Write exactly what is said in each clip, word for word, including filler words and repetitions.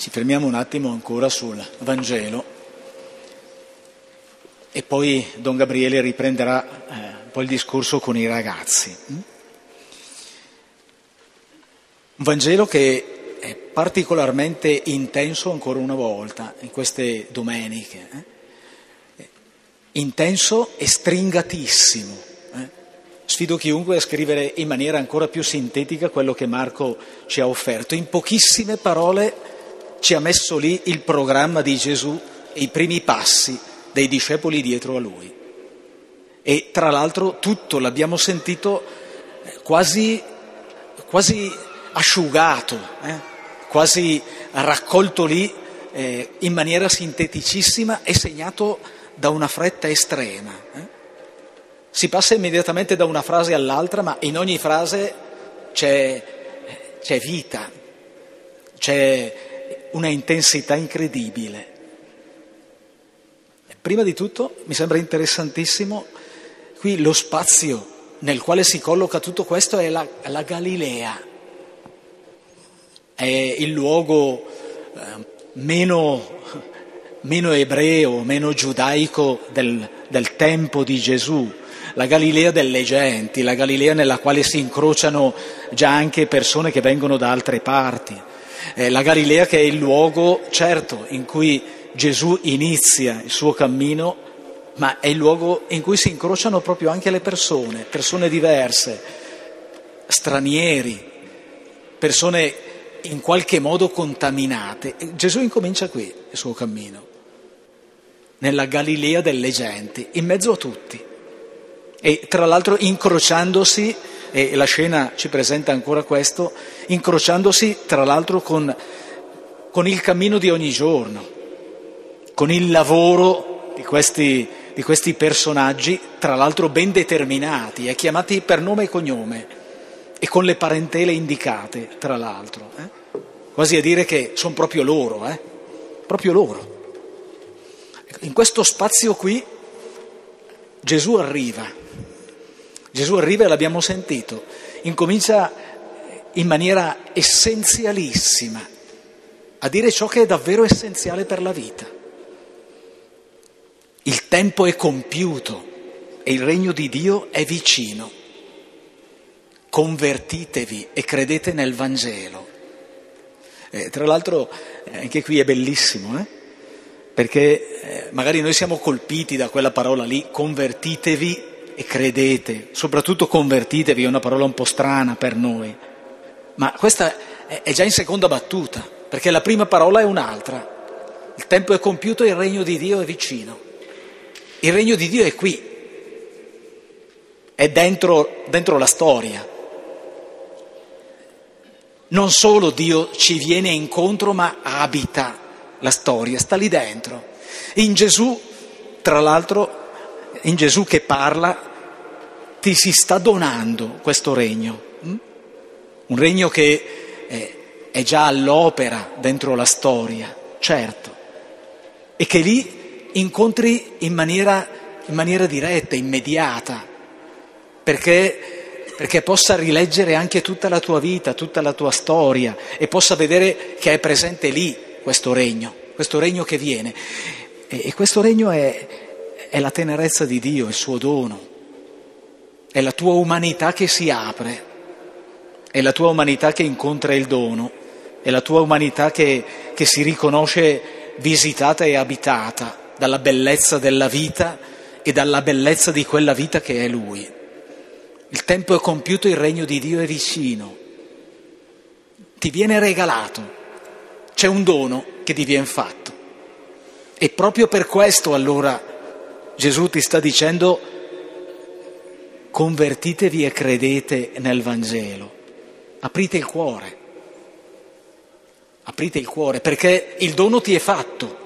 Ci fermiamo un attimo ancora sul Vangelo e poi Don Gabriele riprenderà eh, un po' il discorso con i ragazzi. Un Vangelo che è particolarmente intenso ancora una volta in queste domeniche, eh? intenso e stringatissimo. Eh? Sfido chiunque a scrivere in maniera ancora più sintetica quello che Marco ci ha offerto. In pochissime parole ci ha messo lì il programma di Gesù e i primi passi dei discepoli dietro a lui. E tra l'altro tutto l'abbiamo sentito quasi, quasi asciugato, eh? quasi raccolto lì eh, in maniera sinteticissima e segnato da una fretta estrema. Eh? Si passa immediatamente da una frase all'altra, ma in ogni frase c'è, c'è vita, c'è una intensità incredibile. Prima di tutto mi sembra interessantissimo qui lo spazio nel quale si colloca tutto questo è la, la Galilea, è il luogo eh, meno, meno ebreo, meno giudaico del, del tempo di Gesù, la Galilea delle genti, la Galilea nella quale si incrociano già anche persone che vengono da altre parti. Eh, la Galilea che è il luogo, certo, in cui Gesù inizia il suo cammino, ma è il luogo in cui si incrociano proprio anche le persone, persone diverse, stranieri, persone in qualche modo contaminate. E Gesù incomincia qui il suo cammino, nella Galilea delle genti, in mezzo a tutti. E tra l'altro incrociandosi, e la scena ci presenta ancora questo, incrociandosi tra l'altro con, con il cammino di ogni giorno, con il lavoro di questi, di questi personaggi, tra l'altro ben determinati e chiamati per nome e cognome e con le parentele indicate, tra l'altro, eh? quasi a dire che sono proprio loro, eh? proprio loro. In questo spazio qui Gesù arriva. Gesù arriva e l'abbiamo sentito, incomincia in maniera essenzialissima a dire ciò che è davvero essenziale per la vita. Il tempo è compiuto e il regno di Dio è vicino. Convertitevi e credete nel Vangelo. Eh, tra l'altro anche qui è bellissimo, eh? perché eh, magari noi siamo colpiti da quella parola lì, convertitevi e credete, soprattutto convertitevi, è una parola un po' strana per noi, ma questa è già in seconda battuta, perché la prima parola è un'altra. Il tempo è compiuto e il regno di Dio è vicino. Il regno di Dio è qui, è dentro, dentro la storia. Non solo Dio ci viene incontro, ma abita la storia, sta lì dentro. In Gesù, tra l'altro, in Gesù che parla, ti si sta donando questo regno, un regno che è, è già all'opera dentro la storia, certo, e che lì incontri in maniera, in maniera diretta, immediata, perché, perché possa rileggere anche tutta la tua vita, tutta la tua storia e possa vedere che è presente lì questo regno, questo regno che viene. E, e questo regno è... è la tenerezza di Dio, il suo dono, è la tua umanità che si apre, è la tua umanità che incontra il dono, è la tua umanità che, che si riconosce visitata e abitata dalla bellezza della vita e dalla bellezza di quella vita che è Lui. Il tempo è compiuto, il regno di Dio è vicino, ti viene regalato, c'è un dono che ti viene fatto. E proprio per questo allora Gesù ti sta dicendo convertitevi e credete nel Vangelo, aprite il cuore, aprite il cuore perché il dono ti è fatto.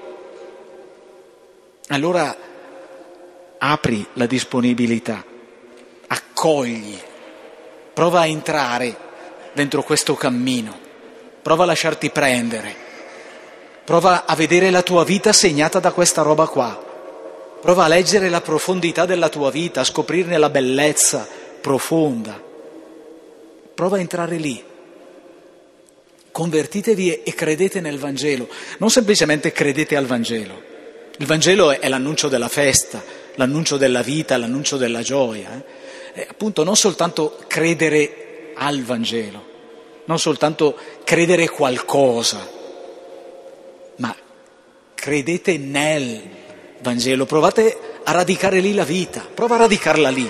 Allora apri la disponibilità, accogli, prova a entrare dentro questo cammino, prova a lasciarti prendere, prova a vedere la tua vita segnata da questa roba qua. Prova a leggere la profondità della tua vita, a scoprirne la bellezza profonda. Prova a entrare lì. Convertitevi e credete nel Vangelo, non semplicemente credete al Vangelo. Il Vangelo è l'annuncio della festa, l'annuncio della vita, l'annuncio della gioia. Eh? E appunto non soltanto credere al Vangelo, non soltanto credere qualcosa, ma credete nel Vangelo, provate a radicare lì la vita, prova a radicarla lì.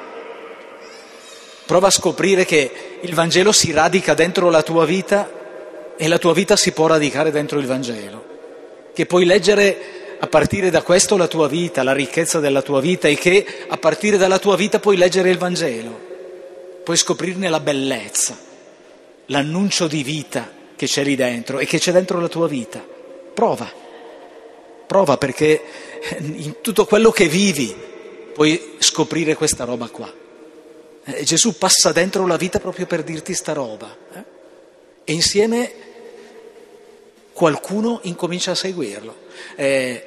Prova a scoprire che il Vangelo si radica dentro la tua vita e la tua vita si può radicare dentro il Vangelo, che puoi leggere a partire da questo la tua vita, la ricchezza della tua vita, e che a partire dalla tua vita puoi leggere il Vangelo, puoi scoprirne la bellezza, l'annuncio di vita che c'è lì dentro e che c'è dentro la tua vita. Prova, prova perché in tutto quello che vivi puoi scoprire questa roba qua. Eh, Gesù passa dentro la vita proprio per dirti sta roba, eh? E insieme qualcuno incomincia a seguirlo. Eh,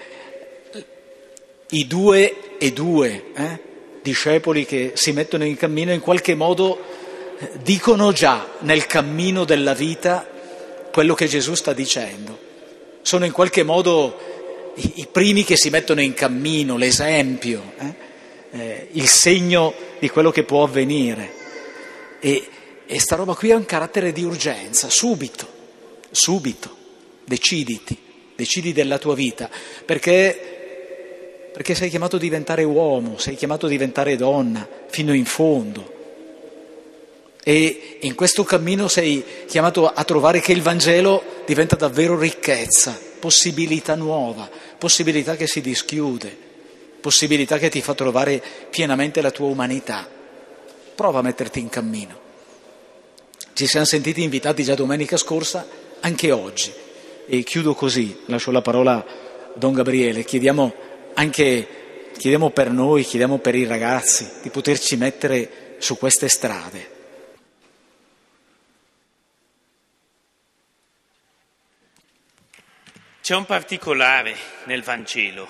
I due e due eh, discepoli che si mettono in cammino in qualche modo eh, dicono già nel cammino della vita quello che Gesù sta dicendo. Sono in qualche modo i, i primi che si mettono in cammino, l'esempio, eh, eh, il segno di quello che può avvenire. E, e sta roba qui ha un carattere di urgenza, subito, subito, deciditi, decidi della tua vita, perché, perché sei chiamato a diventare uomo, sei chiamato a diventare donna, fino in fondo. E in questo cammino sei chiamato a trovare che il Vangelo diventa davvero ricchezza, possibilità nuova, possibilità che si dischiude, possibilità che ti fa trovare pienamente la tua umanità. Prova a metterti in cammino. Ci siamo sentiti invitati già domenica scorsa, anche oggi. E chiudo così, lascio la parola a Don Gabriele. Chiediamo anche, chiediamo per noi, chiediamo per i ragazzi di poterci mettere su queste strade. C'è un particolare nel Vangelo.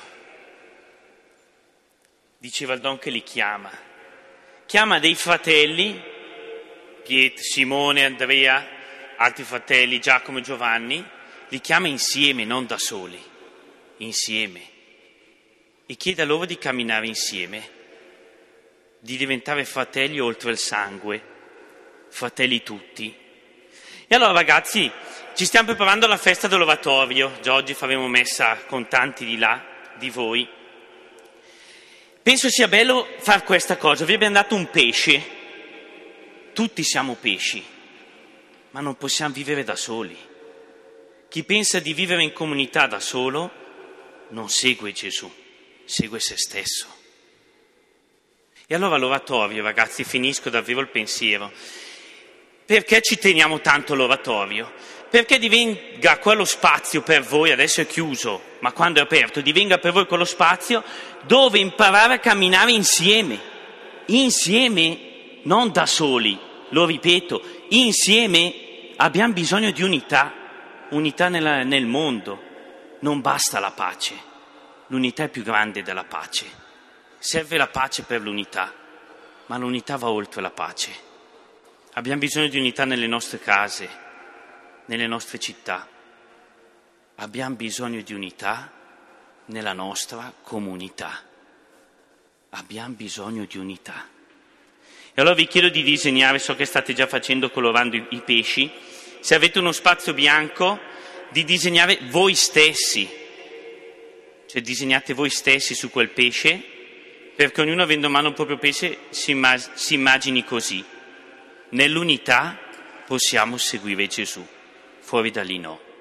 Diceva il Don che li chiama. Chiama dei fratelli, Pietro, Simone, Andrea, altri fratelli, Giacomo e Giovanni, li chiama insieme, non da soli, insieme. E chiede a loro di camminare insieme, di diventare fratelli oltre il sangue, fratelli tutti. E allora ragazzi, ci stiamo preparando alla festa dell'Oratorio, già oggi faremo messa con tanti di là, di voi. Penso sia bello fare questa cosa, vi abbiamo dato un pesce, tutti siamo pesci, ma non possiamo vivere da soli. Chi pensa di vivere in comunità da solo non segue Gesù, segue se stesso. E allora l'oratorio, ragazzi, finisco davvero il pensiero. Perché ci teniamo tanto all'oratorio? Perché divenga quello spazio per voi, adesso è chiuso, ma quando è aperto, divenga per voi quello spazio dove imparare a camminare insieme, insieme, non da soli, lo ripeto, insieme. Abbiamo bisogno di unità, unità nella, nel mondo, non basta la pace, l'unità è più grande della pace, serve la pace per l'unità, ma l'unità va oltre la pace. Abbiamo bisogno di unità nelle nostre case, nelle nostre città. Abbiamo bisogno di unità nella nostra comunità. Abbiamo bisogno di unità. E allora vi chiedo di disegnare, so che state già facendo colorando i, i pesci, se avete uno spazio bianco, di disegnare voi stessi. Cioè disegnate voi stessi su quel pesce, perché ognuno avendo in mano il proprio pesce si, immag- si immagini così. Nell'unità possiamo seguire Gesù, fuori da lì no.